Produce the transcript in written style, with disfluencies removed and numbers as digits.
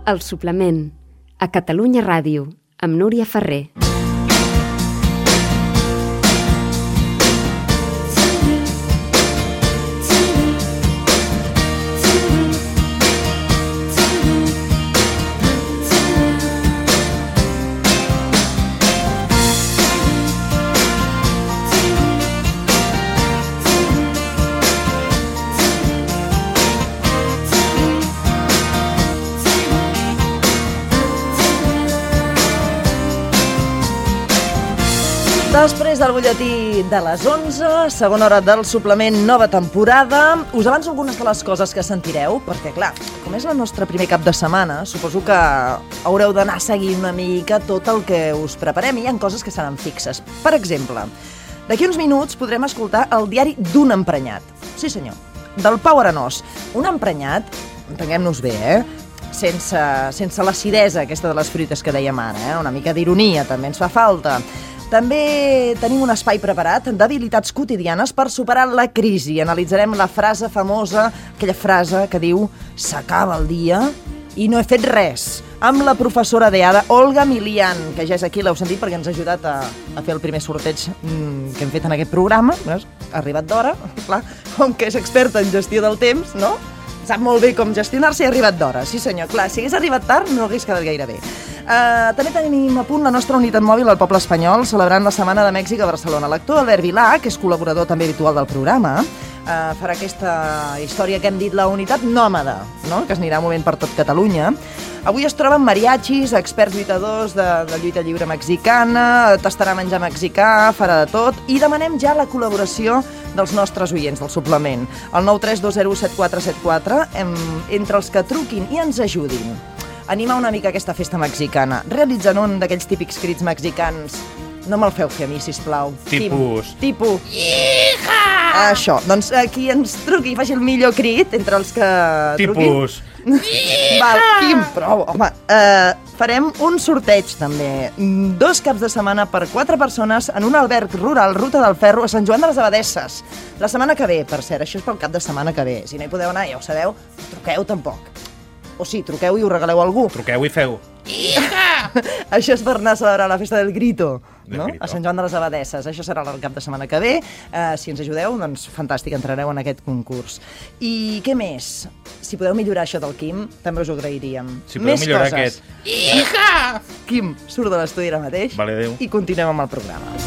El suplement, a Catalunya Ràdio, amb Núria Ferrer. Després del butlletí de les 11, segona hora del suplement, nova temporada. Us avanço algunes de les coses que sentireu, perquè, clar, com és el nostre primer cap de setmana, suposo que haureu d'anar seguint una mica tot el que us preparem, i hi ha coses que seran fixes. Per exemple, d'aquí uns minuts podrem escoltar el diari d'un emprenyat. Sí, senyor, del Pau Arenós. Un emprenyat, entenguem-nos bé, sense l'acidesa aquesta de les fruites que dèiem ara, una mica d'ironia també ens fa falta. També tenim un espai preparat d'habilitats quotidianes per superar la crisi. Analitzarem la frase famosa, aquella frase que diu «s'acaba el dia i no he fet res», amb la professora d'EADA, Olga Milian, que ja és aquí, l'heu sentit perquè ens ha ajudat a fer el primer sorteig que hem fet en aquest programa. Ha arribat d'hora, clar, com que és experta en gestió del temps, no? Sap molt bé com gestionar-se i ha arribat d'hora. Sí, senyor, clar, si hagués arribat tard no hagués quedat gaire bé. També tenim a punt la nostra unitat mòbil al poble espanyol, celebrant la Setmana de Mèxic a Barcelona. L'actor Albert Vilà, que és col·laborador també habitual del programa, farà aquesta història que hem dit, la unitat nòmada, no? Que es anirà movent per tot Catalunya. Avui es troben mariachis, experts lluitadors de lluita lliure mexicana, tastarà menjar mexicà, farà de tot, i demanem ja la col·laboració dels nostres oients del suplement. El 932017474, entre els que truquin i ens ajudin a animar una mica aquesta festa mexicana, realitzant un d'aquells típics crits mexicans. No me'l feu fer a mi, sisplau. Tipus. Hija! Això, doncs qui ens truqui i faci el millor crit entre els que truquin. Tipus. Val, Quim, prou, home. Farem un sorteig, també. 2 caps de setmana per 4 persones en un alberg rural, Ruta del Ferro, a Sant Joan de les Abadesses. La setmana que ve, per cert, això és pel cap de setmana que ve. Si no hi podeu anar, ja ho sabeu, truqueu tampoc. O sí, truqueu i ho regaleu a algú. Truqueu i feu. Això és per anar a celebrar la festa del Grito, no? A Sant Joan de les Abadesses. Això serà el cap de setmana que ve. Si ens ajudeu, doncs fantàstic, entrareu en aquest concurs. I què més? Si podeu millorar això del Quim, també us ho agrairíem. Si podeu millorar coses. aquest. Quim, surt de l'estudi ara mateix. Vale, adéu. I continuem amb el programa.